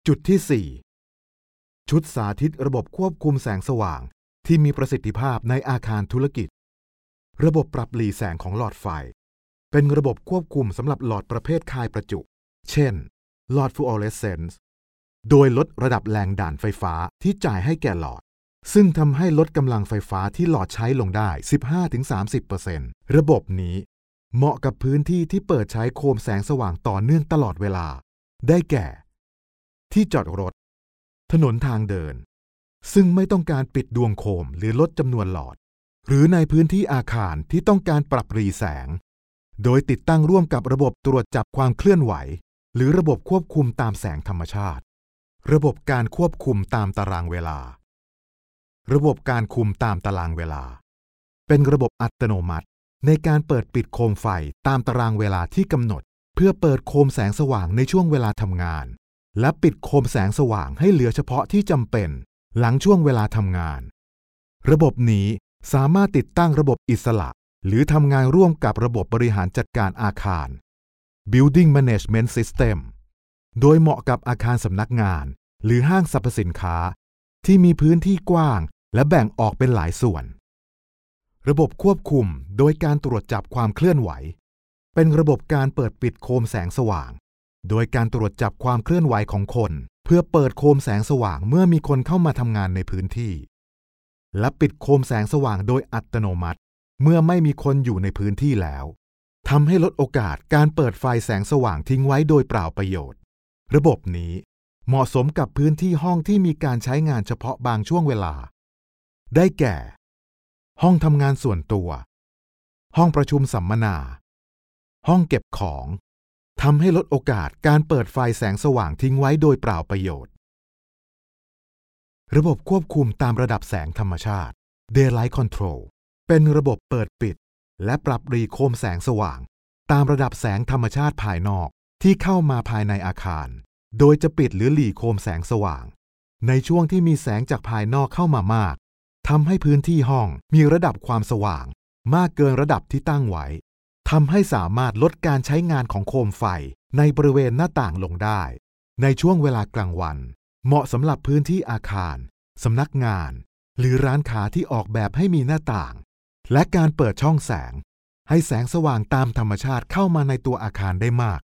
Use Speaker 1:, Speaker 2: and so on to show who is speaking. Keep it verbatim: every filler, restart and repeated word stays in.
Speaker 1: จุดที่สี่ชุดสาธิตระบบควบคุมแสงสว่างที่มีประสิทธิภาพในอาคารธุรกิจระบบปรับหลีแสงของหลอดไฟเป็นระบบควบคุมสำหรับหลอดประเภทคายประจุเช่นหลอดฟลูออเรสเซนซ์โดยลดระดับแรงดันไฟฟ้าที่จ่ายให้แก่หลอดซึ่งทำให้ลดกำลังไฟฟ้าที่หลอดใช้ลงได้ สิบห้าถึงสามสิบเปอร์เซ็นต์ ระบบนี้เหมาะกับพื้นที่ที่เปิดใช้โคมแสงสว่างต่อเนื่องตลอดเวลาได้แก่ที่จอดรถถนนทางเดินซึ่งไม่ต้องการปิดดวงโคมหรือลดจำนวนหลอดหรือในพื้นที่อาคารที่ต้องการปรับหรี่แสงโดยติดตั้งร่วมกับระบบตรวจจับความเคลื่อนไหวหรือระบบควบคุมตามแสงธรรมชาติระบบการควบคุมตามตารางเวลาระบบการคุมตามตารางเวลาเป็นระบบอัตโนมัติในการเปิดปิดโคมไฟตามตารางเวลาที่กำหนดเพื่อเปิดโคมแสงสว่างในช่วงเวลาทำงานและปิดโคมแสงสว่างให้เหลือเฉพาะที่จำเป็นหลังช่วงเวลาทำงานระบบนี้สามารถติดตั้งระบบอิสระหรือทำงานร่วมกับระบบบริหารจัดการอาคาร Building Management System โดยเหมาะกับอาคารสำนักงานหรือห้างสรรพสินค้าที่มีพื้นที่กว้างและแบ่งออกเป็นหลายส่วนระบบควบคุมโดยการตรวจจับความเคลื่อนไหวเป็นระบบการเปิดปิดโคมแสงสว่างโดยการตรวจจับความเคลื่อนไหวของคนเพื่อเปิดโคมแสงสว่างเมื่อมีคนเข้ามาทำงานในพื้นที่และปิดโคมแสงสว่างโดยอัตโนมัติเมื่อไม่มีคนอยู่ในพื้นที่แล้วทำให้ลดโอกาสการเปิดไฟแสงสว่างทิ้งไว้โดยเปล่าประโยชน์ระบบนี้เหมาะสมกับพื้นที่ห้องที่มีการใช้งานเฉพาะบางช่วงเวลาได้แก่ห้องทำงานส่วนตัวห้องประชุมสัมมนาห้องเก็บของทำให้ลดโอกาสการเปิดไฟแสงสว่างทิ้งไว้โดยเปล่าประโยชน์ระบบควบคุมตามระดับแสงธรรมชาติ Daylight Control เป็นระบบเปิดปิดและปรับหรี่โคมแสงสว่างตามระดับแสงธรรมชาติภายนอกที่เข้ามาภายในอาคารโดยจะปิดหรือหรี่โคมแสงสว่างในช่วงที่มีแสงจากภายนอกเข้ามามากทำให้พื้นที่ห้องมีระดับความสว่างมากเกินระดับที่ตั้งไว้ทำให้สามารถลดการใช้งานของโคมไฟในบริเวณหน้าต่างลงได้ในช่วงเวลากลางวันเหมาะสำหรับพื้นที่อาคารสำนักงานหรือร้านค้าที่ออกแบบให้มีหน้าต่างและการเปิดช่องแสงให้แสงสว่างตามธรรมชาติเข้ามาในตัวอาคารได้มาก